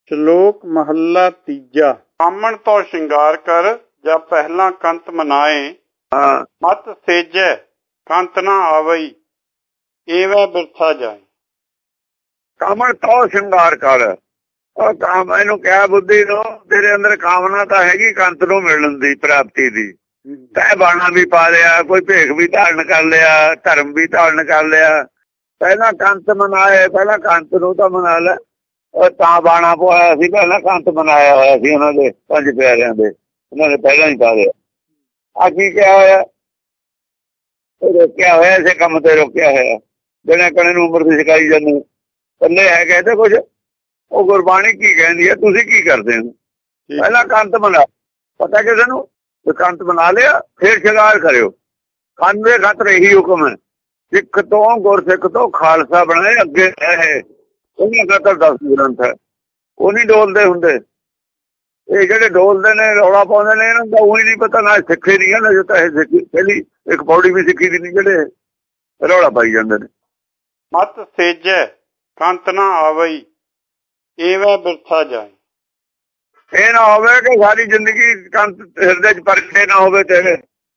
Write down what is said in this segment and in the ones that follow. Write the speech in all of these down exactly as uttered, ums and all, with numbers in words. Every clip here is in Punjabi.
ਸ਼ਲੋਕ ਮਹੱਲਾ ਤੀਜਾ। ਕਾਮਣ ਤੋਂ ਸ਼ਿੰਗਾਰ ਕਰ ਜਾਂ ਪਹਿਲਾਂ ਕੰਤ ਮਨਾਏ, ਮਤ ਸੇਜੈ ਕੰਤ ਨਾ ਆਵਈ, ਏਵੇਂ ਬਿਰਥਾ ਜਾਏ। ਕਾਮਣ ਤੋਂ ਸ਼ਿੰਗਾਰ ਕਰ, ਉਹ ਕਾਮ ਇਹਨੂੰ ਕਿਹਾ ਬੁੱਧੀ ਨੂੰ, ਤੇਰੇ ਅੰਦਰ ਕਾਮਨਾ ਤਾਂ ਹੈਗੀ ਕੰਤ ਨੂੰ ਮਿਲਣ ਦੀ, ਪ੍ਰਾਪਤੀ ਦੀ। ਤੈ ਬਾਣਾ ਵੀ ਪਾ ਲਿਆ, ਕੋਈ ਭੇਖ ਵੀ ਧਾਰਨ ਕਰ ਲਿਆ, ਧਰਮ ਵੀ ਧਾਰਨ ਕਰ ਲਿਆ। ਪਹਿਲਾਂ ਕੰਤ ਮਨਾਏ, ਪਹਿਲਾਂ ਕੰਤ ਨੂੰ ਤਾਂ ਮਨਾ ਲੈ। ਉਹ ਤਾਂ ਬਾਣਾ ਪਵਾਇਆ ਸੀ, ਪਹਿਲਾਂ ਕੰਤ ਮਨਾਇਆ ਹੋਇਆ ਸੀ ਉਹਨਾਂ ਦੇ ਪੰਜ ਪਿਆਰਿਆਂ ਦੇ, ਉਹਨਾਂ ਨੇ ਪਹਿਲਾਂ ਹੀ ਪਾ ਲਿਆ। ਆ ਕੀ ਕਿਹਾ ਹੋਇਆ? ਰੋਕਿਆ ਹੋਇਆ, ਇਸੇ ਕੰਮ ਤੇ ਰੋਕਿਆ ਹੋਇਆ। ਜਿਹੜੇ ਕਣੇ ਨੂੰ ਉਮਰ ਦੀ ਸਿਖਾਈ ਜਾਂਦੇ ਪੱਲੇ ਹੈ ਕਹਿੰਦੇ ਕੁਝ। ਉਹ ਗੁਰਬਾਣੀ ਕੀ ਕਹਿੰਦੀ ਹੈ, ਤੁਸੀਂ ਕੀ ਕਰਦੇ ਹੋ? ਪਹਿਲਾਂ ਕੰਤ ਮਨਾ, ਪਤਾ ਕਿਸੇ ਨੂੰ ਕੰਤ ਬਣਾ ਲਿਆ, ਫਿਰ ਸ਼ਿੰਗਾਰ ਕਰਿਓ। ਕੰਨ ਦੇ ਖਾਤਰ ਇਹੀ ਹੁਕਮ ਹੈ, ਸਿੱਖ ਤੋਂ ਗੁਰਸਿੱਖ ਤੋਂ ਖਾਲਸਾ ਬਣਾਏ ਅੱਗੇ ਹੈ। ਉਹਨਾਂ ਖਾਤਰ ਦਸ ਗ੍ਰੰਥ ਹੈ, ਉਹ ਨਹੀਂ ਡੋਲਦੇ ਹੁੰਦੇ। ਇਹ ਜਿਹੜੇ ਡੋਲਦੇ ਨੇ, ਰੌਲਾ ਪਾਉਂਦੇ ਨੇ, ਇਹਨਾਂ ਦਾ ਉਹੀ ਨਹੀਂ ਪਤਾ, ਨਾ ਸਿੱਖੇ ਨਹੀਂ ਹੈ ਨਾ ਤਾਂ ਇਹ ਸਿੱਖੀ ਪਹਿਲੀ ਇੱਕ ਪੌੜੀ ਵੀ ਸਿੱਖੀ ਦੀ ਨਹੀਂ, ਜਿਹੜੇ ਰੌਲਾ ਪਾਈ ਜਾਂਦੇ ਨੇ। ਮਤ ਸੇਜੈ ਕੰਤ ਨਾ ਆਵਈ, ਏਵੇਂ ਬਿਰਥਾ ਜਾਏ। ਇਹ ਨਾ ਹੋਵੇ ਕਿ ਸਾਰੀ ਜ਼ਿੰਦਗੀ ਕੰਤ ਹਿਰਦੇ ਚ ਪ੍ਰਗਟੇ ਨਾ ਹੋਵੇ ਤੇਰੇ।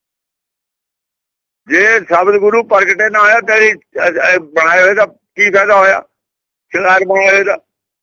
ਜੇ ਸ਼ਬਦ ਗੁਰੂ ਪ੍ਰਗਟੇ ਨਾ ਹੋਇਆ, ਤੇਰੀ ਬਣਾਏ ਹੋਏ ਦਾ ਕੀ ਫਾਇਦਾ ਹੋਇਆ? ਸ਼ਿੰਗਾਰ ਬਣਾਏ ਹੋਏ ਦਾ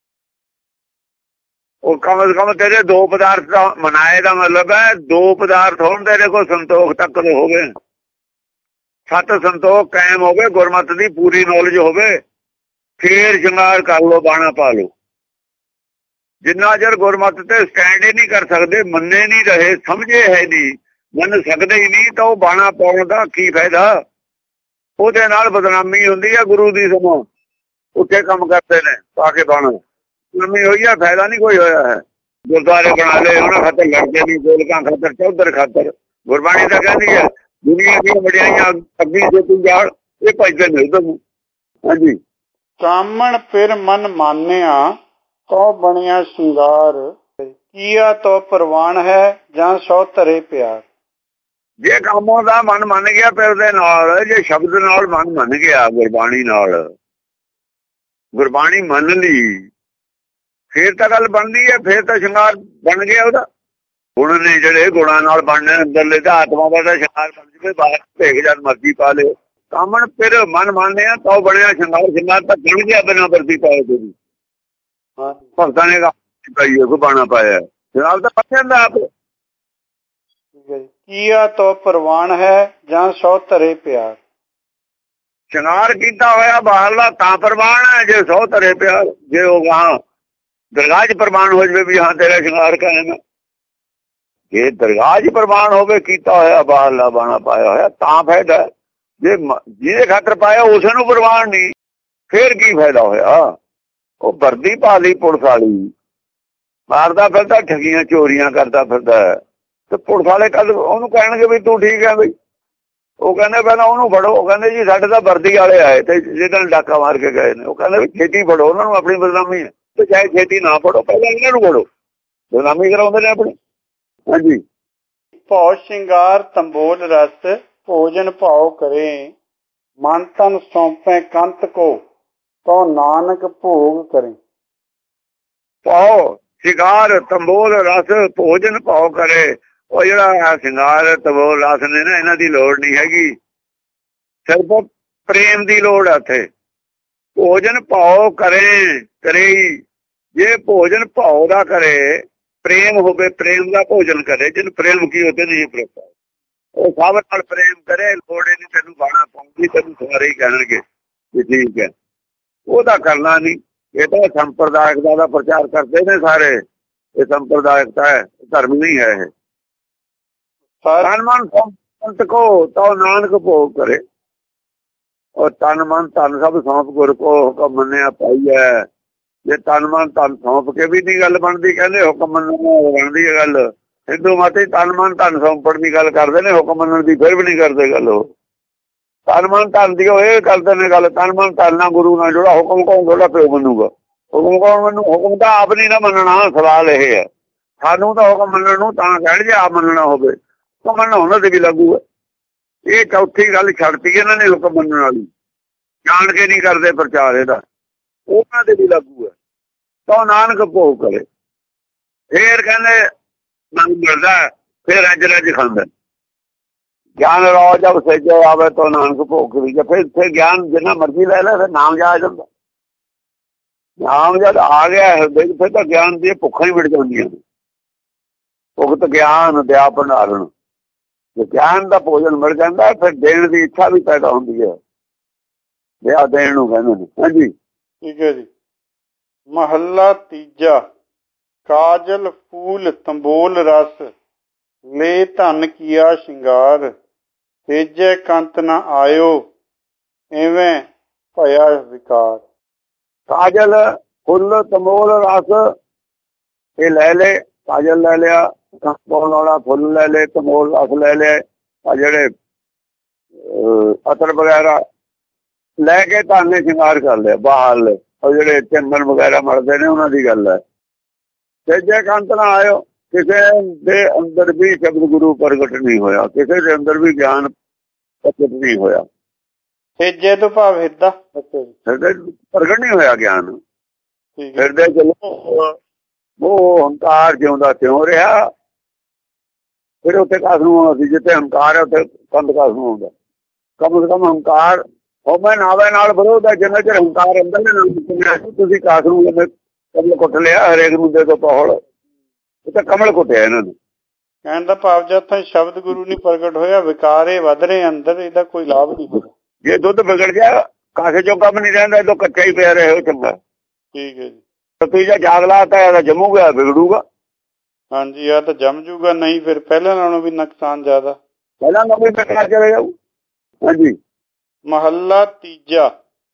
ਉਹ ਕਮ ਸੇ ਕਮ ਤੇਰੇ ਦੋ ਪਦਾਰਥ ਦਾ ਮਨਾਏ ਦਾ ਮਤਲਬ ਹੈ ਦੋ ਪਦਾਰਥ ਹੋਣ, ਤੇਰੇ ਕੋਲ ਸੰਤੋਖ ਤੱਕ ਹੋਵੇ, ਸਤ ਸੰਤੋਖ ਕਾਇਮ ਹੋਵੇ, ਗੁਰਮਤਿ ਦੀ ਪੂਰੀ ਨੌਲੇਜ ਹੋਵੇ, ਫੇਰ ਸ਼ਿੰਗਾਰ ਕਰ ਲੋ, ਬਾਣਾ ਪਾ ਲੋ। ਜਿੰਨਾ ਚਿਰ ਗੁਰਮਤਿ ਤੇ ਸਟੈਂਡ ਹੀ ਨਹੀਂ ਕਰ ਸਕਦੇ, ਮੰਨੇ ਨਹੀਂ ਰਹੇ, ਸਮਝੇ ਹੈ ਨਹੀਂ, ਮੰਨ ਸਕਦੇ ਹੀ ਨਹੀਂ, ਤਾਂ ਉਹ ਬਾਣਾ ਪਾਉਣ ਦਾ ਕੀ ਫਾਇਦਾ? ਉਹਦੇ ਨਾਲ ਬਦਨਾਮੀ ਹੁੰਦੀ ਹੈ ਗੁਰੂ ਦੀ। ਸਮਾਂ ਉੱਥੇ ਕੰਮ ਕਰਦੇ ਨੇ ਪਾ ਕੇ ਬਾਣਾ, ਬਦਨਾਮੀ ਹੋਈ ਹੈ, ਫਾਇਦਾ ਨਹੀਂ ਕੋਈ ਹੋਇਆ ਹੈ। ਗੁਰਦੁਆਰੇ ਬਣਾ ਲਏ, ਉਹਨਾਂ ਖਾਤਰ ਲੜਦੇ ਨਹੀਂ, ਗੋਲਕਾਂ ਖਾਤਰ, ਚੌਧਰ ਖਾਤਰ। ਗੁਰਬਾਣੀ ਤਾਂ ਕਹਿੰਦੀ ਹੈ ਦੁਨੀਆ ਦੀਆਂ ਵਡਿਆਈਆਂ ਅੱਗੀ ਜੇ ਤੂੰ ਜਾਲ, ਇਹ ਭਜਦੇ ਨੇ ਉਧਰ ਨੂੰ। ਹਾਂਜੀ, ਕਾਮਣ ਫਿਰ ਮਨ ਮਾਨਿਆ ਤੋ ਬਣਿਆ ਸ਼ਿੰਗਾਰ, ਕੀਆ ਤੋ ਪ੍ਰਵਾਨ ਹੈ ਜਾਂ ਸੋ ਧਰੇ ਪਿਆਰ। ਜੇ ਕਾਮੋਂ ਦਾ ਮਨ ਮੰਨ ਗਿਆ ਫਿਰ ਉਹਦੇ ਨਾਲ, ਜੇ ਸ਼ਬਦ ਨਾਲ ਮਨ ਮੰਨ ਗਿਆ, ਗੁਰਬਾਣੀ ਨਾਲ ਗੁਰਬਾਣੀ ਮੰਨ ਲਈ, ਫੇਰ ਤਾਂ ਗੱਲ ਬਣਦੀ ਹੈ, ਫੇਰ ਤਾਂ ਸ਼ਿੰਗਾਰ ਬਣ ਗਿਆ ਉਹਦਾ। ਗੁਣ ਨੇ ਜਿਹੜੇ ਗੁਣਾਂ ਨਾਲ ਬਣਨੇ, ਅੰਦਰਲੇ ਤਾਂ ਆਤਮਾ ਦਾ ਸ਼ਿੰਗਾਰ ਬਣ ਜਵੇ, ਬਾਹਰ ਭੇਖ ਜਦ ਮਰਜ਼ੀ ਪਾ ਲਿਓ। ਕਾਮਣ ਫਿਰ ਮਨ ਮੰਨਿਆ ਤਾਂ ਬਣਿਆ ਸ਼ਿੰਗਾਰ। ਸ਼ਿੰਗਾਰ ਤਾਂ ਬਣ ਗਿਆ ਬਿਨਾਂ ਵਰਦੀ ਪਾਏ ਤੇ। ਭਗਤਾਂ ਨੇ ਪਾਈ ਬਾਣਾ ਪਾਇਆ, ਸ਼ਿੰਗਾਰ ਤਾਂ ਪੱਕਿਆ ਜਾਂਦਾ ਆਪ। ਕੀਆ ਤੋ ਪ੍ਰਵਾਨ ਹੈ ਜਾਂ ਸੋ ਧਰੇ ਪਿਆਰ। ਸ਼ਿੰਗਾਰ ਕੀਤਾ ਹੋਇਆ ਬਾਹਰਲਾ ਤਾਂ ਪ੍ਰਵਾਨ ਹੈ, ਜੇ ਸੌ ਧਰੇ ਪਿਆਰ। ਜੇ ਉਹ ਗਾਂ ਦਰਗਾਹ ਚ ਪ੍ਰਵਾਨ ਹੋ ਜਾਵੇ ਵੀ ਹਾਂ ਤੇਰਾ ਸ਼ਿੰਗਾਰ ਕਾਇਮ ਹੈ, ਜੇ ਦਰਗਾਹ ਚ ਪ੍ਰਵਾਨ ਹੋਵੇ ਕੀਤਾ ਹੋਇਆ ਬਾਹਰਲਾ ਬਾਣਾ ਪਾਇਆ ਹੋਇਆ, ਤਾਂ ਫਾਇਦਾ। ਜੇ ਜਿਹਦੇ ਖਾਤਰ ਪਾਇਆ ਉਸ ਨੂੰ ਪ੍ਰਵਾਨ ਨਹੀਂ, ਫੇਰ ਕੀ ਫਾਇਦਾ ਹੋਇਆ? ਉਹ ਵਰਦੀ ਪਾ ਲਈ ਪੁਲਿਸ ਵਾਲੀ, ਮਾਰਦਾ ਫਿਰਦਾ, ਠੱਗੀਆਂ ਚੋਰੀਆਂ ਕਰਦਾ ਫਿਰਦਾ, ਤੇ ਪੁਲਿਸ ਵਾਲੇ ਕਦ ਉਹਨੂੰ ਕਹਿਣਗੇ ਵੀ ਤੂੰ ਠੀਕ ਹੈ ਬਈ? ਉਹ ਕਹਿੰਦੇ ਪਹਿਲਾਂ ਉਹਨੂੰ ਫੜੋ। ਉਹ ਕਹਿੰਦੇ ਜੀ ਸਾਡੇ ਤਾਂ ਵਰਦੀ ਵਾਲੇ ਆਏ ਤੇ ਜਿਹਨਾਂ ਨੇ ਡਾਕਾ ਮਾਰ ਕੇ ਗਏ ਨੇ। ਉਹ ਕਹਿੰਦੇ ਵੀ ਛੇਤੀ ਫੜੋ ਉਹਨਾਂ ਨੂੰ, ਆਪਣੀ ਬਦਨਾਮੀ ਹੈ। ਤੇ ਚਾਹੇ ਛੇਤੀ ਨਾ ਫੜੋ, ਪਹਿਲਾਂ ਇਹਨਾਂ ਨੂੰ ਫੜੋ, ਬਦਨਾਮੀ ਕਰਾਉਂਦੇ ਨੇ ਆਪਣੀ। ਹਾਂਜੀ, ਭਉ ਸ਼ਿੰਗਾਰ ਤੰਬੋਲ ਰਸ, ਭੋਜਨ ਭਾਉ ਕਰੇ, ਮਨ ਤਨ ਸੌਂਪੇ ਕੰਤ ਕੋ, ਤੋ ਨਾਨਕ ਭੋਗ ਕਰੇ। ਭਾਉ ਸ਼ਿੰਗਾਰ ਤੰਬੋਲ ਰਸ, ਭੋਜਨ ਭਾਉ ਕਰੇ। ਉਹ ਜਿਹੜਾ ਸ਼ਿੰਗਾਰ ਤੰਬੋਲ ਰਸ ਨੇ ਨਾ, ਇਹਨਾਂ ਦੀ ਲੋੜ ਨਹੀਂ ਹੈਗੀ, ਸਿਰਫ ਪ੍ਰੇਮ ਦੀ ਲੋੜ ਹੈ ਉੱਥੇ। ਭੋਜਨ ਭਾਉ ਕਰੇ, ਕਰੇ ਜੇ ਭੋਜਨ ਭਾਉ ਦਾ ਕਰੇ, ਪ੍ਰੇਮ ਹੋਵੇ, ਪ੍ਰੇਮ ਦਾ ਭੋਜਨ ਕਰੇ। ਜਿਹਨੂੰ ਪ੍ਰੇਮ ਕੀ ਉਹਦੇ ਨਹੀਂ ਪ੍ਰੇਮ, ਉਹ ਸਭ ਨਾਲ ਪ੍ਰੇਮ ਕਰੇ। ਲੋੜ ਨਹੀਂ ਤੈਨੂੰ ਬਾਣਾ ਪਾਉਂਦੀ, ਤੈਨੂੰ ਸਾਰੇ ਹੀ ਕਹਿਣਗੇ ਵੀ ਠੀਕ ਹੈ, ਉਹਦਾ ਕਰਨਾ ਨਹੀਂ। ਇਹ ਤਾਂ ਸੰਪਰਦਾਇਕਤਾ ਦਾ ਪ੍ਰਚਾਰ ਕਰਦੇ ਨੇ ਸਾਰੇ, ਇਹ ਸੰਪਰਦਾਇਕਤਾ ਹੈ, ਧਰਮ ਨਹੀਂ ਹੈ ਇਹ। ਤਨ ਮਨ ਸੰਤ ਕੋ ਤੋ ਨਾਨਕ ਭੋਗ ਕਰੇ। ਉਹ ਤਨ ਮਨ ਧਨ ਸਭ ਸੌਂਪ ਗੁਰ ਕੋ, ਹੁਕਮ ਮੰਨਿਆ ਪਾਈ ਹੈ। ਜੇ ਤਨ ਮਨ ਧਨ ਸੌਂਪ ਕੇ ਵੀ ਨਹੀਂ ਗੱਲ ਬਣਦੀ, ਕਹਿੰਦੇ ਹੁਕਮ ਮੰਨਣ ਬਣਦੀ ਹੈ ਗੱਲ। ਹਿੰਦੂ ਮਤ ਤਨ ਮਨ ਧਨ ਸੌਂਪਣ ਦੀ ਗੱਲ ਕਰਦੇ ਨੇ, ਹੁਕਮ ਮੰਨਣ ਦੀ ਫਿਰ ਵੀ ਨਹੀਂ ਕਰਦੇ ਗੱਲ। ਉਹ ਤਨ ਮਨ ਧਨ ਦੀ ਉਹ ਇਹ ਕਰਦੇ ਨੇ ਗੱਲ, ਤਨ ਮਨ ਧਨ ਨਾਲ ਗੁਰੂ ਨਾਲ ਜੁੜਾ। ਹੁਕਮ ਕੌਣ ਥੋੜਾ ਪਿਓ ਮੰਨੂਗਾ? ਹੁਕਮ ਕੌਣ ਮੰਨੂ? ਹੁਕਮ ਤਾਂ ਆਪ ਨਹੀਂ ਨਾ ਮੰਨਣਾ। ਸਵਾਲ ਇਹ ਹੈ, ਸਾਨੂੰ ਤਾਂ ਹੁਕਮ ਮੰਨਣ ਨੂੰ ਤਾਂ ਕਹਿਣ ਜੇ ਆਪ ਮੰਨਣਾ ਹੋਵੇ, ਹੁਕਮ ਮੰਨਣਾ ਉਹਨਾਂ ਤੇ ਵੀ ਲਾਗੂ ਹੈ। ਇਹ ਚੌਥੀ ਗੱਲ ਛੱਡਤੀ ਇਹਨਾਂ ਨੇ, ਹੁਕਮ ਮੰਨਣ ਵਾਲੀ। ਜਾਣ ਕੇ ਨਹੀਂ ਕਰਦੇ ਪ੍ਰਚਾਰ ਇਹਦਾ, ਉਹਨਾਂ ਦੇ ਵੀ ਲਾਗੂ ਹੈ। ਤੋ ਨਾਨਕ ਭੋਗ ਕਰੇ। ਫੇਰ ਕਹਿੰਦੇ ਮਨ ਮਿਲਦਾ, ਫੇਰ ਰੱਜ ਰੱਜ ਖਾਂਦਾ। ਗਿਆਨ ਰੋ ਜਬ ਸੇਜੇ ਆਵੇ ਤੋ ਨਾਨਕ ਭੋਗ ਕਰੀ। ਫਿਰ ਫਿਰ ਗਿਆਨ ਜਿੰਨਾ ਮਰਜ਼ੀ ਲੈ ਲੈ, ਫਿਰ ਨਾਮ ਜਾ ਜਾਂਦਾ। ਨਾਮ ਜਦ ਆ ਗਿਆ ਹਿਰਦੇ ਚ, ਫਿਰ ਤਾਂ ਗਿਆਨ ਦੀ ਭੁੱਖਾਂ ਹੀ ਮਿਟ ਜਾਂਦੀਆਂ ਨੇ। ਭੁਗਤ ਗਿਆਨ ਦਿਆ ਭੰਡਾਰਨ, ਜੇ ਗਿਆਨ ਦਾ ਭੋਜਨ ਮਿਲ ਜਾਂਦਾ ਫਿਰ ਦੇਣ ਦੀ ਇੱਛਾ ਵੀ ਪੈਦਾ ਹੁੰਦੀ ਹੈ। ਵਿਆਹ ਦੇਣ ਨੂੰ ਕਹਿੰਦੇ ਨੇ। ਹਾਂਜੀ ਠੀਕ ਹੈ ਜੀ। ਮਹੱਲਾ ਤੀਜਾ। ਕਾਜਲ ਫੂਲ ਤੰਬੋਲ ਰਸ, ਲੈ ਧਨ ਕੀਆ ਸ਼ਿੰਗਾਰ। ਤੇਜੇ ਕੰਤ ਨਾ ਆਇਓ, ਐਵੇਂ ਭਇਆ ਵਿਕਾਰ। ਕਾਜਲ ਫੁੱਲ ਤੰਬੋਲ ਰਸ ਇਹ ਲੈ ਲੈ। ਕਾਜਲ ਲੈ ਲਿਆ, ਪਾਉਣ ਵਾਲਾ ਫੁੱਲ ਲੈ ਲੈ, ਤੰਬੋਲ ਰਸ ਲੈ ਲਿਆ, ਆ ਜਿਹੜੇ ਅਤਰ ਵਗੈਰਾ ਲੈ ਕੇ ਧਨ ਨੇ ਸ਼ਿੰਗਾਰ ਕਰ ਲਿਆ। ਬਾਹਰ ਉਹ ਜਿਹੜੇ ਚੰਦਨ ਵਗੈਰਾ ਮਲਦੇ ਨੇ ਉਹਨਾਂ ਦੀ ਗੱਲ ਹੈ। ਤੇਜੇ ਕੰਤ ਨਾ ਆਇਓ, ਕਿਸੇ ਦੇ ਅੰਦਰ ਵੀ ਸ਼ਬਦ ਗੁਰੂ ਪ੍ਰਗਟ ਨਹੀਂ ਹੋਇਆ, ਕਿਸੇ ਦੇ ਅੰਦਰ ਵੀ ਗਿਆਨ ਪ੍ਰਗਟ ਨਹੀਂ ਹੋਇਆ। ਤੇਜੇ ਤੋਂ ਭਾਵ ਹਿਰਦਾ ਹਿਰਦੇ ਪ੍ਰਗਟ ਨਹੀਂ ਹੋਇਆ ਗਿਆਨ। ਹਿਰਦੇ ਚਲੋ ਉਹ ਹੰਕਾਰ ਜਿਉਂਦਾ ਤਿਉਂ ਰਿਹਾ। ਫਿਰ ਉੱਥੇ ਕਾਸ ਨੂੰ ਆਉਣਾ ਸੀ, ਜਿੱਥੇ ਹੰਕਾਰ ਹੈ ਉੱਥੇ ਕੰਧ ਕਾਸ ਨੂੰ ਆਉਂਦਾ। ਕਮ ਸੇ ਕਮ ਹੰਕਾਰ ਹੋਵੇ ਨਾਵੇ ਨਾਲ ਵਿਰੋਧ ਹੈ। ਜਿੰਨਾ ਚਿਰ ਹੰਕਾਰ ਅੰਦਰ ਨੇ ਨਾਲ ਤੁਸੀਂ ਕਾਸ ਨੂੰ ਕਮਲ ਕੁੱਟ ਲਿਆ। ਹਰੇਕ ਮੁੱਦੇ ਤੋਂ ਪਹਲ ਇਹ ਤਾਂ ਕਮਲ ਕੁੱਟਿਆ ਇਹਨਾਂ ਨੇ। ਕਹਿਣ ਦਾ ਭਾਵ ਜਦ ਤੱਕ ਸ਼ਬਦ ਗੁਰੂ ਨਹੀਂ ਪ੍ਰਗਟ ਹੋਇਆ, ਵਿਕਾਰੇ ਵੱਧ ਰਹੇ ਅੰਦਰ, ਇਹਦਾ ਕੋਈ ਲਾਭ ਨਹੀਂ ਹੋਇਆ। ਜੇ ਦੁੱਧ ਵਿਗੜ ਗਿਆ ਕਾਸੇ ਚੋਂ ਕੰਮ ਨਹੀਂ ਰਹਿੰਦਾ, ਇਹਦੋਂ ਕੱਚਾ ਹੀ ਪਿਆ ਰਹੇ ਉਹ ਚੰਗਾ। ਠੀਕ ਹੈ ਜੀ। ਤੁਸੀਂ ਜੇ ਜਾਗ ਲਾਤਾ ਇਹਦਾ ਜੰਮੂਗਾ ਵਿਗੜੂਗਾ। ਹਾਂਜੀ ਆ ਤਾਂ ਜੰਮ ਜੂਗਾ, ਨਹੀਂ ਫਿਰ ਪਹਿਲਾਂ ਨਾਲੋਂ ਵੀ ਨੁਕਸਾਨ ਜ਼ਿਆਦਾ। ਪਹਿਲਾਂ ਨਾਲੋਂ ਵੀ ਬੇਕਾਰ ਚਲੇ ਜਾਊ। ਹਾਂਜੀ। ਮਹੱਲਾ ਤੀਜਾ।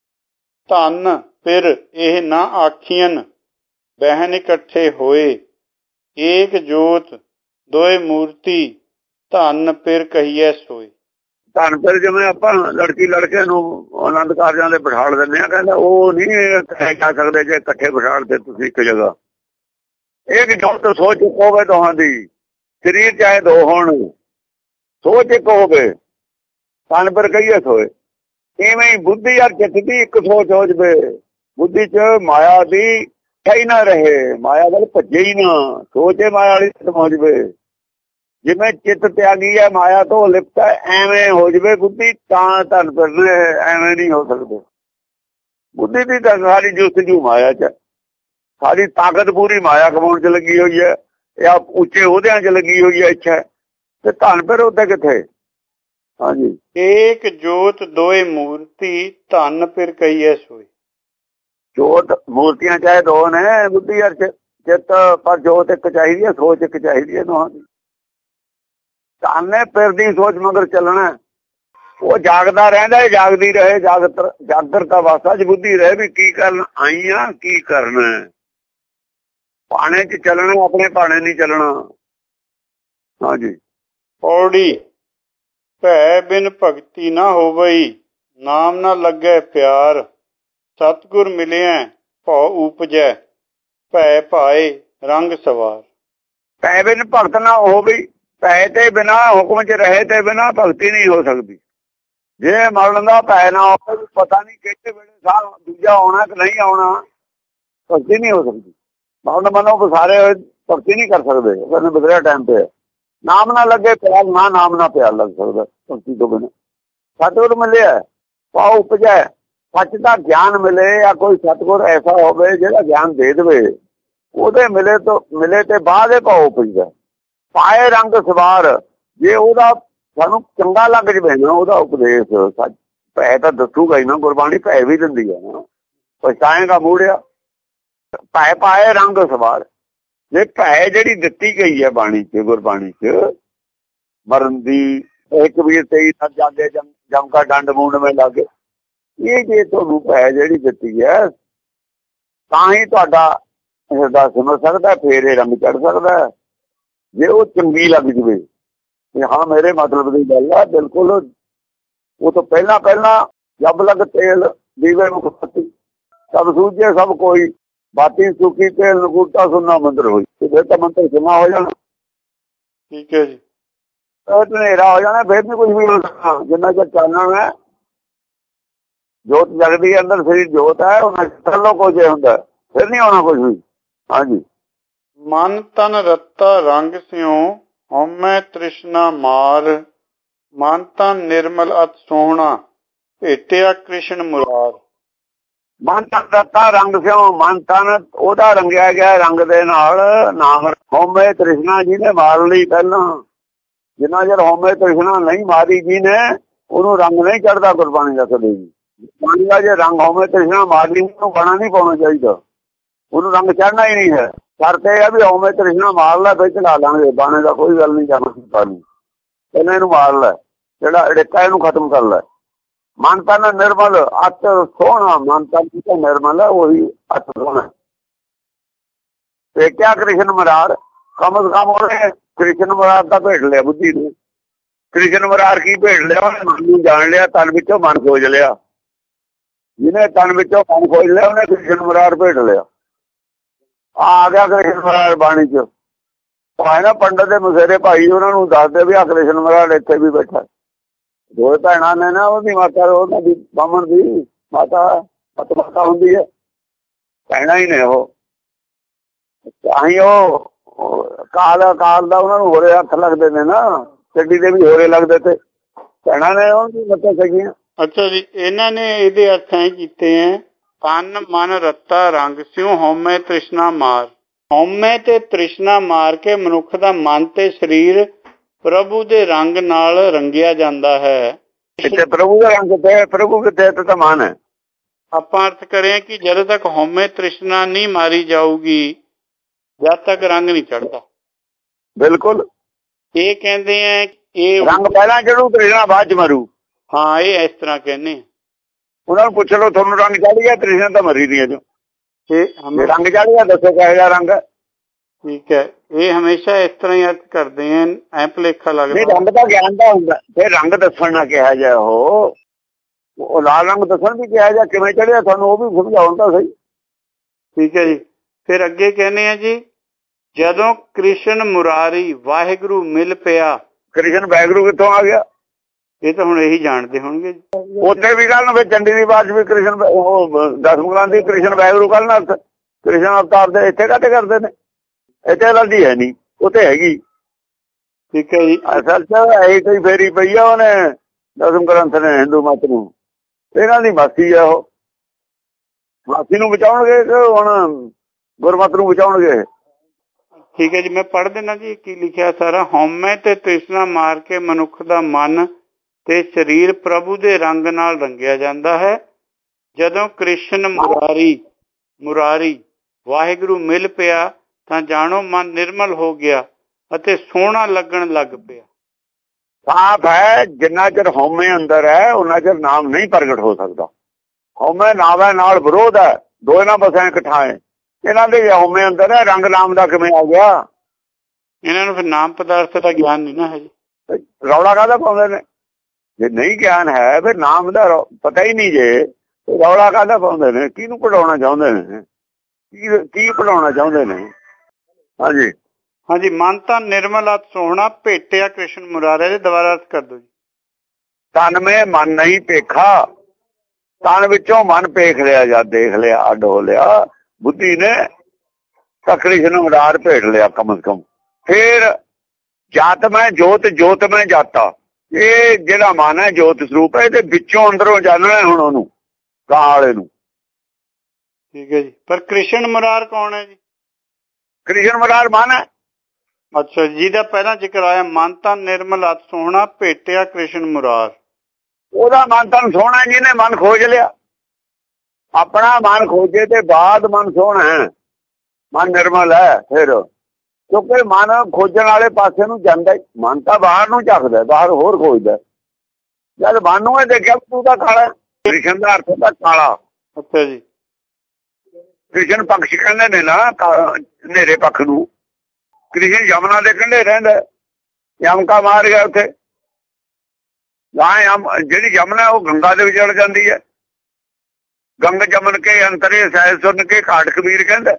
ਧਨ ਫਿਰ ਇਹ ਨਾ ਆਖੀਨ, ਬਹਿਨ ਇਕੱਠੇ ਹੋਏ। ਏਕ ਜੋਤ ਦੋਏ ਮੂਰਤੀ, ਧਨ ਫਿਰ ਕਹੀਏ ਸੋਏ। ਧਨ ਫਿਰ ਜਿਵੇਂ ਆਪਾਂ ਲੜਕੀ ਲੜਕੇ ਨੂੰ ਆਨੰਦ ਕਾਰਜਾਂ ਦੇ ਬਿਠਾ ਦਿੰਦੇ ਆ, ਕਹਿੰਦਾ ਉਹ ਨਹੀਂ ਕਹਿ ਸਕਦੇ ਜੇ ਇਕੱਠੇ ਬਿਠਾ ਦੇ ਤੁਸੀਂ ਇੱਕ ਜਗ੍ਹਾ। ਇੱਕ ਜੋਤ ਸੋਚ ਇੱਕ ਹੋਵੇ ਦੋਹਾਂ ਦੀ, ਸਰੀਰ ਚਾਹੇ ਦੋ ਹੋਣ, ਸੋਚ ਇੱਕ ਹੋਵੇ, ਧਨ ਫਿਰ ਕਹੀਏ ਸੋਏ। ਇਵੇਂ ਹੀ ਬੁੱਧੀ ਯਾਰ ਚਿੱਤ ਦੀ ਇੱਕ ਸੋਚ ਹੋ ਜਵੇ। ਬੁੱਧੀ ਚ ਮਾਇਆ ਦੀ ਕਹੀ ਨਾ ਰਹੇ, ਮਾਇਆ ਵੱਲ ਭੱਜੇ ਹੀ ਨਾ, ਸੋਚੇ ਮਾਇਆ ਵਾਲੀ ਖਤਮ ਹੋ ਜਵੇ। ਜਿਵੇਂ ਚਿੱਤ ਤਿਆਗੀ ਹੈ ਮਾਇਆ ਤੋਂ ਲਿਪਟ ਹੈ, ਐਵੇਂ ਹੋ ਜਵੇ ਬੁੱਧੀ, ਤਾਂ ਧਨ ਫਿਰਨੇ। ਐਵੇਂ ਨਹੀਂ ਹੋ ਸਕਦੇ। ਬੁੱਧੀ ਦੀ ਤਾਂ ਸਾਰੀ ਜੁਸਤਜੂ ਮਾਇਆ ਚ, ਸਾਰੀ ਤਾਕਤ ਪੂਰੀ ਮਾਇਆ ਕਮਾਉਣ ਚ ਲੱਗੀ ਹੋਈ ਹੈ, ਜਾਂ ਉੱਚੇ ਅਹੁਦਿਆਂ ਚ ਲੱਗੀ ਹੋਈ ਹੈ ਇੱਛਾ। ਤੇ ਧਨ ਫਿਰ ਉੱਥੇ ਕਿੱਥੇ। ਹਾਂਜੀ। ਏਕ ਜੋਤ ਦੋਏ ਮੂਰਤੀ, ਧਨ ਫਿਰ ਕਹੀਏ ਸੋਏ। ਜੋਤ ਮੂਰਤੀਆਂ ਚਾਹੇ ਦੋ ਨੇ, ਬੁੱਧੀ ਯਾਰ ਚਿੱਤ, ਪਰ ਜੋਤ ਇੱਕ ਚਾਹੀਦੀ ਹੈ, ਸੋਚ ਇੱਕ ਚਾਹੀਦੀ ਹੈ ਦੋਹਾਂ ਦੀ। ਧਨ ਨੇ ਫਿਰ ਦੀ ਸੋਚ ਮਗਰ ਚੱਲਣਾ। ਉਹ ਜਾਗਦਾ ਰਹਿੰਦਾ, ਜਾਗਦੀ ਰਹੇ। ਜਾਗਤ ਜਾਗਰਤ ਅਵਸਥਾ ਚ ਬੁੱਧੀ ਰਹੇ ਵੀ ਕੀ ਕਰਨ ਆਈ ਆ, ਕੀ ਕਰਨਾ। ਪਾਣੇ ਚ ਚੱਲਣਾ, ਆਪਣੇ ਪਾਣੇ ਨਹੀਂ ਚੱਲਣਾ। ਹਾਂਜੀ। ਪੌੜੀ। ਭੈ ਬਿਨ ਭਗਤੀ ਨਾ ਹੋਵਈ, ਨਾਮ ਨਾ ਲੱਗੇ ਪਿਆਰ। ਸਤਿਗੁਰ ਮਿਲਿਆ ਭਉ ਉਪਜੈ, ਭੈ ਭਾਏ ਰੰਗ ਸਵਾਰ। ਭੈ ਬਿਨ ਭਗਤ ਨਾ ਹੋਵਈ, ਭੈ ਤੇ ਬਿਨਾ ਹੁਕਮ ਚ ਰਹੇ ਤੇ ਬਿਨਾ ਭਗਤੀ ਨਹੀਂ ਹੋ ਸਕਦੀ। ਜੇ ਮਰਨ ਦਾ ਭੈ ਨਾ ਹੋਵੇ, ਪਤਾ ਨਹੀਂ ਕਿਹੜੇ ਵੇਲੇ ਸਾਹ ਦੂਜਾ ਆਉਣਾ ਕਿ ਨਹੀਂ ਆਉਣਾ, ਭਗਤੀ ਨਹੀਂ ਹੋ ਸਕਦੀ। ਮਰਨ ਮਨੋਂ ਸਾਰੇ ਭਗਤੀ ਨਹੀਂ ਕਰ ਸਕਦੇ, ਕਹਿੰਦੇ ਬਦਲਿਆ ਟਾਈਮ ਤੇ। ਨਾਮ ਨਾ ਲੱਗੇ ਪਿਆਰ, ਨਾ ਨਾਮ ਨਾ ਪਿਆਰ ਲੱਗ ਸਕਦਾ ਭਗਤੀ ਤੋਂ ਬਿਨਾਂ। ਸਤਿਗੁਰ ਮਿਲਿਆ ਭਾਉ ਉਪਜੈ, ਸੱਚ ਦਾ ਗਿਆਨ ਮਿਲੇ, ਜਾਂ ਕੋਈ ਸਤਿਗੁਰ ਐਸਾ ਹੋਵੇ ਜਿਹੜਾ ਗਿਆਨ ਦੇ ਦੇਵੇ, ਉਹਦੇ ਮਿਲੇ ਤੋਂ ਮਿਲੇ ਤੇ ਬਾਅਦ ਇਹ ਭਾਉ ਉਪਜਦਾ। ਪਾਏ ਰੰਗ ਸਵਾਰ, ਜੇ ਉਹਦਾ ਸਾਨੂੰ ਚੰਗਾ ਲੱਗ ਜਵੇ ਨਾ ਉਹਦਾ ਉਪਦੇਸ਼, ਸੱਚ ਭੈ ਤਾਂ ਦੱਸੂਗਾ ਹੀ ਨਾ। ਗੁਰਬਾਣੀ ਭੈ ਵੀ ਦਿੰਦੀ ਹੈ ਨਾ, ਪਛਤਾਏਗਾ ਮੂੜਿਆ। ਭੈ ਪਾਏ ਰੰਗ ਸਵਾਰ, ਜੇ ਭੈ ਜਿਹੜੀ ਦਿੱਤੀ ਗਈ ਹੈ ਬਾਣੀ ਚ, ਗੁਰਬਾਣੀ ਚ ਮਰਨ ਦੀ, ਇੱਕ ਵੀਰ ਤੇਈ ਨਾਲ ਜਾਂਦੇ ਜਮ ਕਾ ਡੰਡ ਮੂੰਡ ਮੇ ਲਾਗੇ, ਇਹ ਜੇ ਤੁਹਾਨੂੰ ਭੈ ਜਿਹੜੀ ਦਿੱਤੀ ਹੈ ਤਾਂ ਹੀ ਤੁਹਾਡਾ ਹਿਰਦਾ ਸਿਮਰ ਸਕਦਾ, ਫੇਰ ਇਹ ਰੰਗ ਚੜ ਸਕਦਾ। ਜੇ ਉਹ ਚੰਗੀ ਲੱਗ ਜਵੇ ਕਿ ਹਾਂ ਮੇਰੇ ਮਤਲਬ ਦੀ ਗੱਲ ਆ, ਬਿਲਕੁਲ ਉਹ ਤੋਂ ਪਹਿਲਾਂ ਪਹਿਲਾਂ ਜਬ ਲਗ ਤੇਲ ਦੀਵੇ ਨੂੰ ਖੱਤੀ, ਸਭ ਸੂਝੇ ਸਭ ਕੋਈ, ਬਾਤੀ ਸੁਖੀ ਤੇ ਨਗੂਟਾ ਸੁਣਨਾ ਮੰਤਰ ਹੋਈ। ਫਿਰ ਤਾਂ ਮੰਤਰ ਸੁਣਾ ਹੋ ਜਾਣਾ। ਠੀਕ ਹੈ ਜੀ। ਹਨੇਰਾ ਹੋ ਜਾਣਾ, ਫਿਰ ਵੀ ਕੁਝ ਵੀ ਹੋ ਸਕਦਾ। ਜਿੰਨਾ ਚਿਰ ਚਾਨਣ ਹੈ, ਜੋਤ ਜਗਦੀ ਅੰਦਰ, ਸਰੀਰ ਜੋਤ ਹੈ, ਉਹਨਾਂ ਚਲੋ ਕੁਝ ਹੁੰਦਾ, ਫਿਰ ਨਹੀਂ ਆਉਣਾ ਕੁਝ ਵੀ। हाँ जी। मन तन रत्ता रंग स्यों हौमै तृष्णा मार मन तन निर्मल अत सोहना भेटिया कृष्ण मुरार। मन तन रत्ता रंग स्यों मन तन ओदा रंगिया गया रंग दे नाल नाम हौमै तृष्णा जी ने मार ली पहला। जिन्ना चर हौमै तृष्णा नहीं मारी जी ने ਉਹਨੂੰ रंग नहीं चढ़ता गुरबाणी का कदे भी। गुरबाणी का जो रंग हौमै तृष्णा मार ली ਉਹਨੂੰ बाणा नहीं पाना चाहिए, ਉਹਨੂੰ रंग चढ़ना ही नहीं है। करते है भी हौमै तृष्णा मार लै फिर चढ़ा लांगे बाणे का कोई गल नहीं करना पानी पहले इनू मार लै जेड़ा अड़िका इनू खत्म कर लै। मन तन निर्मल अत सोहना मन तन जो निर्मल है वही अत सोहना। क्या कृष्ण मुरार कम अज कम उन्हें कृष्ण मुरार का भेट लिया बुद्धि ने। कृष्ण मुरार की भेट लिया उन्हें मन नूं जान लिया तन विचों मन खोज लिया। जिन्हें तन विचों मन खोज लिया उन्हें कृष्ण मुरार भेट लिया। आ गया कृष्ण मुरार बाणी च भाई ना पंडित दे मुसेरे भाई उन्होंने दस दे भी आ कृष्ण मुरार इत्थे भी बैठा। दो भैणा ने ना उहदी माता उहदी बामण दी माता पत माता हुंदी है भैणा ही ने वो ताही वो काल काल दा उन्होंने होरे हथ लगदे ने ना ਚੱਡੀ ਦੇ ਵੀ ਹੋਰੇ ਲੱਗਦੇ ਤੇ ਭੈਣਾਂ ਨੇ ਉਹ ਮੱਤਾਂ ਸੀਗੀਆਂ। ਅੱਛਾ ਜੀ ਇਹਨਾਂ ਨੇ ਇਹਦੇ ਅਰਥ ਐ ਕੀਤੇ ਐ ਤਨ ਮਨ ਰੱਤਾ ਰੰਗ ਸਿਉ ਹਉਮੈ ਤ੍ਰਿਸ਼ਨਾ ਮਾਰ। ਹਉਮੈ ਤੇ ਤ੍ਰਿਸ਼ਨਾ ਮਾਰ ਕੇ ਮਨੁੱਖ ਦਾ ਮਨ ਤੇ ਸਰੀਰ ਪ੍ਰਭੂ ਦੇ ਰੰਗ ਨਾਲ ਰੰਗਿਆ ਜਾਂਦਾ ਹੈ। ਇੱਥੇ ਪ੍ਰਭੂ ਦਾ ਰੰਗ ਤੇ ਪ੍ਰਭੂ ਕਿਤੇ ਤਾਂ ਮਨ ਹੈ। ਆਪਾਂ ਅਰਥ ਕਰਿਆ ਕਿ ਜਦੋਂ ਤੱਕ ਹਉਮੈ ਤ੍ਰਿਸ਼ਨਾ ਨਹੀਂ ਮਾਰੀ ਜਾਊਗੀ ਜਦ ਤੱਕ ਰੰਗ ਨਹੀਂ ਚੜ੍ਹਦਾ। ਬਿਲਕੁਲ ਇਹ ਕਹਿੰਦੇ ਆ ਇਹ ਰੰਗ ਪਹਿਲਾਂ ਚੜੂ ਤ੍ਰਿਸ਼ਨਾ ਬਾਅਦ ਚ ਮਰੂ। ਹਾਂ ਇਹ ਇਸ ਤਰ੍ਹਾਂ ਕਹਿੰਦੇ ਉਹਨਾਂ ਨੂੰ ਪੁੱਛ ਲਓ ਤੁਹਾਨੂੰ ਰੰਗ ਚੜ ਗਿਆ ਤ੍ਰਿਸ਼ਨਾ ਤਾਂ ਮਰੀ ਨਹੀਂ ਅਜੋ। ਇਹ ਰੰਗ ਚੜ ਗਿਆ ਦੱਸੋ ਕਿਹੋ ਜਿਹਾ ਰੰਗ। ਠੀਕ ਹੈ ਇਹ ਹਮੇਸ਼ਾ ਇਸ ਤਰ੍ਹਾਂ ਹੀ ਅਰਥ ਕਰਦੇ ਆ ਐ ਭੁਲੇਖਾ ਲੱਗਦਾ। ਨਹੀਂ ਰੰਗ ਤਾਂ ਗਿਆਨ ਦਾ ਹੁੰਦਾ ਫਿਰ ਰੰਗ ਦੱਸਣ ਨਾ ਕਿਹਾ ਜਾ ਉਹ ਉਹ ਲਾਲ ਰੰਗ ਦੱਸਣ ਵੀ ਕਿਹਾ ਜਾ ਕਿਵੇਂ ਚੜਿਆ ਤੁਹਾਨੂੰ ਉਹ ਵੀ ਸਮਝਾਉਣ ਤਾਂ ਸਹੀ। ਠੀਕ ਹੈ ਜੀ ਫਿਰ ਅੱਗੇ ਕਹਿੰਦੇ ਆ ਜੀ ਜਦੋਂ ਕ੍ਰਿਸ਼ਨ ਮੁਰਾਰੀ ਵਾਹਿਗੁਰੂ ਮਿਲ ਪਿਆ। ਕ੍ਰਿਸ਼ਨ ਵਾਹਿਗੁਰੂ ਕਿੱਥੋਂ ਆ ਗਿਆ ਇਹ ਤਾਂ ਹੁਣ ਇਹੀ ਜਾਣਦੇ ਹੋਣਗੇ। ਉੱਥੇ ਵੀ ਗੱਲ ਫਿਰ ਚੰਡੀ ਦੀ ਬਾਤ ਵੀ ਕ੍ਰਿਸ਼ਨ ਉਹ ਦਸਮਗਲਾਂ ਦੀ ਕ੍ਰਿਸ਼ਨ ਵਾਹਿਗੁਰੂ ਕੱਲ ਨਾ ਕ੍ਰਿਸ਼ਨ ਅਵਤਾਰ ਦੇ ਇੱਥੇ ਕਾਹਤੇ ਕਰਦੇ ਨੇ ਇੱਥੇ ਲੜਦੀ ਹੈ ਨਹੀਂ ਉੱਥੇ ਹੈਗੀ। ਠੀਕ ਹੈ ਜੀ ਅਸਲ ਚ ਇਹੀ ਕੋਈ ਫੇਰੀ ਪਈ ਆ ਉਹਨੇ ਦਸਮ ਗ੍ਰੰਥ ਨੇ ਹਿੰਦੂ ਮਤ ਨੂੰ ਇਹਨਾਂ ਦੀ ਮਾਸੀ ਆ ਉਹ ਮਾਸੀ ਨੂੰ ਬਚਾਉਣਗੇ ਕਿ ਹੁਣ ਗੁਰਮਤ ਨੂੰ ਬਚਾਉਣਗੇ। ਠੀਕ ਹੈ ਜੀ ਮੈਂ ਪੜ੍ਹ ਦਿੰਦਾ ਜੀ ਕੀ ਲਿਖਿਆ ਸਾਰਾ। ਹਉਮੈ ਤੇ ਤ੍ਰਿਸ਼ਨਾ ਮਾਰ ਕੇ ਮਨੁੱਖ ਦਾ ਮਨ ਤੇ ਸਰੀਰ ਪ੍ਰਭੂ ਦੇ ਰੰਗ ਨਾਲ ਰੰਗਿਆ ਜਾਂਦਾ ਹੈ। ਜਦੋਂ ਕ੍ਰਿਸ਼ਨ ਮੁਰਾਰੀ ਮੁਰਾਰੀ ਵਾਹਿਗੁਰੂ ਮਿਲ ਪਿਆ ਤਾਂ ਜਾਣੋ ਮਨ ਨਿਰਮਲ ਹੋ ਗਿਆ ਅਤੇ ਸੋਹਣਾ ਲੱਗਣ ਲੱਗ ਪਿਆ। ਸਾਫ਼ ਹੈ ਜਿੰਨਾ ਚਿਰ ਹਉਮੈ ਅੰਦਰ ਹੈ ਉਹਨਾਂ ਚਿਰ ਨਾਮ ਨਹੀਂ ਪ੍ਰਗਟ ਹੋ ਸਕਦਾ। ਹਉਮੈ ਨਾਮ ਹੈ ਨਾਲ ਵਿਰੋਧ ਹੈ ਦੋ ਇਹਨਾਂ ਬਸਾਂ ਇਕੱਠਾ ਹੈ। ਇਹਨਾਂ ਦੇ ਹਉਮੈ ਅੰਦਰ ਹੈ ਰੰਗ ਨਾਮ ਦਾ ਕਿਵੇਂ ਆ ਗਿਆ। ਇਹਨਾਂ ਨੂੰ ਫਿਰ ਨਾਮ ਪਦਾਰਥ ਦਾ ਗਿਆਨ ਨਹੀਂ ਨਾ ਹੈ ਜੀ। ਰੌਲਾ ਕਾਹਦਾ ਪਾਉਂਦੇ ਨੇ ਜੇ ਨਹੀਂ ਗਿਆਨ ਹੈ ਫਿਰ ਨਾਮ ਦਾ ਪਤਾ ਹੀ ਨਹੀਂ ਜੇ ਰੌਲਾ ਕਾਹਦਾ ਪਾਉਂਦੇ ਨੇ ਕਿਹਨੂੰ ਪੜਾਉਣਾ ਚਾਹੁੰਦੇ ਨੇ ਕੀ ਕੀ ਪੜਾਉਣਾ ਚਾਹੁੰਦੇ ਨੇ। ਹਾਂਜੀ ਹਾਂਜੀ ਮਨ ਤਾਂ ਨਿਰਮਲ ਅਤ ਸੋਹਣਾ ਭੇਟਿਆ ਕ੍ਰਿਸ਼ਨ ਮੁਰਾਰੇ ਦੇ ਦੁਬਾਰਾ ਅਰਥ ਕਰ ਦਿਓ ਜੀ। ਤਨ ਮੇ ਮਨ ਨਹੀਂ ਭੇਖਾ ਤਨ ਵਿੱਚੋਂ ਮਨ ਭੇਖ ਲਿਆ ਜਾਂ ਦੇਖ ਲਿਆ ਅੱਡ ਹੋ ਲਿਆ ਬੁੱਧੀ ਨੇ ਤਾਂ ਕ੍ਰਿਸ਼ਨ ਮੁਰਾਰ ਭੇਟ ਲਿਆ ਕਮ ਸੇ ਕਮ। ਫਿਰ ਜਾਤ ਮੈਂ ਜੋਤ ਜੋਤ ਮੈਂ ਜਾਤਾ ਇਹ ਜਿਹੜਾ ਮਨ ਹੈ ਜੋਤ ਸਰੂਪ ਹੈ ਇਹਦੇ ਵਿੱਚੋਂ ਅੰਦਰੋਂ ਜਾਣਨਾ ਹੁਣ ਉਹਨੂੰ ਕਾਂ ਵਾਲੇ ਨੂੰ। ਠੀਕ ਹੈ ਜੀ ਪਰ ਕ੍ਰਿਸ਼ਨ ਮੁਰਾਰ ਕੌਣ ਹੈ ਜੀ। ਕ੍ਰਿਸ਼ਨ ਮੁਰਾਰ ਮਨ ਹੈ। ਅੱਛਾ ਜਿਹਦਾ ਪਹਿਲਾਂ ਜ਼ਿਕਰ ਆਇਆ ਮਨ ਤਾਂ ਨਿਰਮਲ ਅਤ ਸੋਹਣਾ ਭੇਟਿਆ ਕ੍ਰਿਸ਼ਨ ਮੁਰਾਰ ਉਹਦਾ ਮਨ ਤਾਂ ਸੋਹਣਾ ਜਿਹਨੇ ਮਨ ਖੋਜ ਲਿਆ ਆਪਣਾ ਮਨ ਖੋਜੇ ਤੇ ਬਾਅਦ ਮਨ ਸੋਹਣਾ ਹੈ ਮਨ ਨਿਰਮਲ ਹੈ। ਫਿਰ ਕਿਉਂਕਿ ਮਨ ਖੋਜਣ ਵਾਲੇ ਪਾਸੇ ਨੂੰ ਜਾਂਦਾ ਮਨ ਤਾਂ ਬਾਹਰ ਨੂੰ ਝੱਕਦਾ ਬਾਹਰ ਹੋਰ ਖੋਜਦਾ। ਜਦ ਮਨ ਨੂੰ ਇਹ ਦੇਖਿਆ ਤੂੰ ਤਾਂ ਕਾਲਾ ਕ੍ਰਿਸ਼ਨ ਦਾ ਅਰਥ ਤਾਂ ਕਾਲਾ। ਅੱਛਾ ਜੀ ਕ੍ਰਿਸ਼ਨ ਪਕਸ਼ ਕਹਿੰਦੇ ਨੇ ਨਾ ਹਨੇਰੇ ਪੱਖ ਨੂੰ। ਕ੍ਰਿਸ਼ਨ ਯਮਨਾ ਦੇ ਕੰਢੇ ਰਹਿੰਦਾ ਯਮਕਾ ਮਾਰ ਗਿਆ ਉੱਥੇ ਜਿਹੜੀ ਯਮਨਾ ਉਹ ਗੰਗਾ ਦੇ ਵਿੱਚ ਚੜ ਜਾਂਦੀ ਹੈ। ਗੰਗ ਜਮਨ ਕੇ ਅੰਤਰੇ ਸਹਿ ਸੁਨ ਕੇ ਘਾਟ ਕਬੀਰ ਕਹਿੰਦਾ।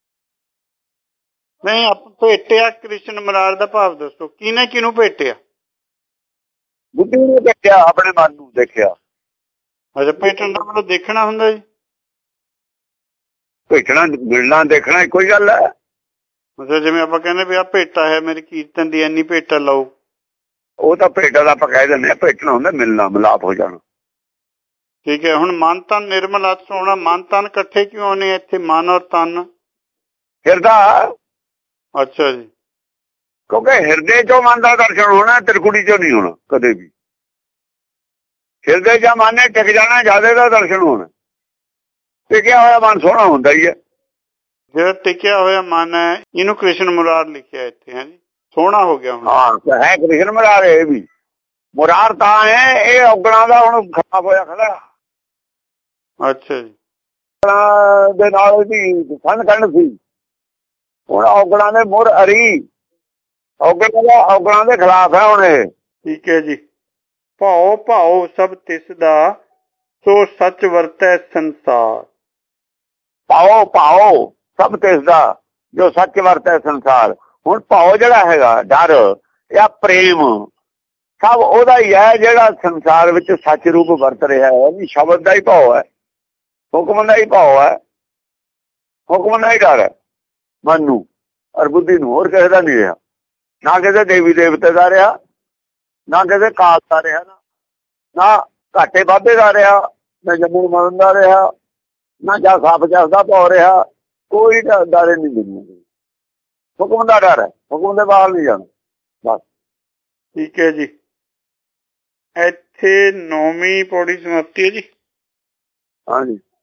ਨਹੀਂ ਆਪ ਭੇਟਿਆ ਕ੍ਰਿਸ਼ਨ ਮੁਰਾਰ ਦਾ ਭਾਵ ਦੱਸੋ ਕਿਹਨੇ ਕਿਹਨੂੰ ਭੇਟਿਆ। ਬੁੱਧੀ ਨੂੰ ਦੇਖਿਆ ਆਪਣੇ ਮਨ ਨੂੰ ਦੇਖਿਆ। ਅੱਛਾ ਭੇਟਣ ਦਾ ਮਤਲਬ ਦੇਖਣਾ ਹੁੰਦਾ ਜੀ। ਭੇਟਣਾ ਮਿਲਣਾ ਦੇਖਣਾ ਇੱਕੋ ਹੀ ਗੱਲ ਹੈ। ਅੱਛਾ, ਜਿਵੇਂ ਆਪਾਂ ਕਹਿੰਦੇ ਵੀ ਆ ਭੇਟਾ ਹੈ ਮੇਰੀ ਕੀਰਤਨ ਦੀ ਇੰਨੀ ਭੇਟਾ ਲਾਓ, ਉਹ ਤਾਂ ਭੇਟਾ ਦਾ ਆਪਾਂ ਕਹਿ ਦਿੰਦੇ ਆ, ਭੇਟਣਾ ਹੁੰਦਾ ਮਿਲਣਾ ਮਿਲਾਪ ਹੋ ਜਾਣਾ। ਠੀਕ ਹੈ। ਹੁਣ ਮਨ ਤਨ ਨਿਰਮਲ ਅਤ ਸੋਹਣਾ, ਮਨ ਤਨ ਇਕੱਠੇ ਕਿਉਂ ਆਉਣੇ ਇੱਥੇ, ਮਨ ਔਰ ਤਨ? ਹਿਰਦਾ। ਅੱਛਾ ਜੀ। ਕਿਉਂਕਿ ਹਿਰਦੇ ਚੋਂ ਮਨ ਦਾ ਦਰਸ਼ਨ ਹੋਣਾ, ਤਿਰਕੁੜੀ ਚੋਂ ਨਹੀਂ ਹੋਣਾ ਕਦੇ ਵੀ। ਹਿਰਦੇ ਜਾਂ ਮਨ ਨੇ ਟਿਕ ਜਾਣਾ, ਜਿਆਦਾ ਦਾ ਦਰਸ਼ਨ ਹੋਣਾ। ਟਿਕਿਆ ਹੋਇਆ ਮਨ ਸੋਹਣਾ ਹੁੰਦਾ ਹੀ ਹੈ। ਜਿਹੜਾ ਟਿਕਿਆ ਹੋਇਆ ਮਨ ਹੈ ਇਹਨੂੰ ਕ੍ਰਿਸ਼ਨ ਮੁਰਾਰ ਲਿਖਿਆ ਇੱਥੇ, ਹੈ ਜੀ, ਸੋਹਣਾ ਹੋ ਗਿਆ ਹੁਣ। ਹਾਂ ਹੈ ਕ੍ਰਿਸ਼ਨ ਮੁਰਾਰ, ਇਹ ਵੀ ਮੁਰਾਰ ਤਾਂ ਹੈ, ਇਹ ਔਗਣਾ ਦਾ ਹੁਣ ਖਰਾਬ ਹੋਇਆ ਖੜਾ। ਅੱਛਾ ਜੀ। ਦੇ ਨਾਲ ਇਹਦੀ ਫਨ ਕੰਡ ਸੀ, ਹੁਣ ਔਗਣਾ ਦੇ ਮੁਰ ਅਰੀ, ਔਗਣਾ ਦਾ ਔਗਣਾ ਦੇ ਖਿਲਾਫ ਹੈ ਹੁਣ ਇਹ। ਠੀਕ ਹੈ ਜੀ। ਭਾਉ ਭਾਉ ਸਭ ਤਿਸ ਦਾ, ਸੋ ਸੱਚ ਵਰਤੈ ਸੰਸਾਰ। ਭਾਉ ਭਾਉ ਸਭ ਤਿਸ ਦਾ, ਜੋ ਸੱਚ ਵਰਤੈ ਸੰਸਾਰ। ਹੁਣ ਭਾਉ ਜਿਹੜਾ ਹੈਗਾ ਡਰ ਜਾਂ ਪ੍ਰੇਮ ਸਭ ਉਹਦਾ ਹੀ ਹੈ, ਜਿਹੜਾ ਸੰਸਾਰ ਵਿੱਚ ਸੱਚ ਰੂਪ ਵਰਤ ਰਿਹਾ ਹੈ। ਵੀ ਸ਼ਬਦ ਦਾ ਹੀ ਭਾਉ ਹੈ, ਹੁਕਮ ਦਾ ਹੀ ਭਾਉ ਹੈ, ਹੁਕਮ ਦਾ ਹੀ ਡਰ ਹੈ ਮਨ ਨੂੰ ਔਰ ਬੁੱਧੀ ਨੂੰ, ਹੋਰ ਕਿਸੇ ਦਾ ਨਹੀਂ ਰਿਹਾ। ਨਾ ਕਿਸੇ ਦੇਵੀ ਦੇਵਤੇ ਦਾ ਰਿਹਾ, ਨਾ ਕਿਸੇ ਕਾਲ ਦਾ ਰਿਹਾ, ਨਾ ਘਾਟੇ ਵਾਧੇ ਦਾ ਰਿਹਾ, ਨਾ ਜੰਮਣ ਮਰਨ ਦਾ ਰਿਹਾ, ਨਾ ਜਾਂ ਸੱਪ ਜਸਦਾ ਭਾਉ ਰਿਹਾ। ਕੋਈ ਡਰ ਨਹੀਂ ਦੁਨੀਆ, ਹੁਕਮ ਦਾ ਡਰ ਹੈ, ਹੁਕਮ ਦੇ ਬਾਹਰ ਨਹੀਂ ਜਾਣਾ ਬਸ। ਠੀਕ ਹੈ ਜੀ। ਇੱਥੇ ਨੌਵੀਂ ਪੌੜੀ ਸਮਾਪਤੀ ਹੈ ਜੀ। ਹਾਂਜੀ।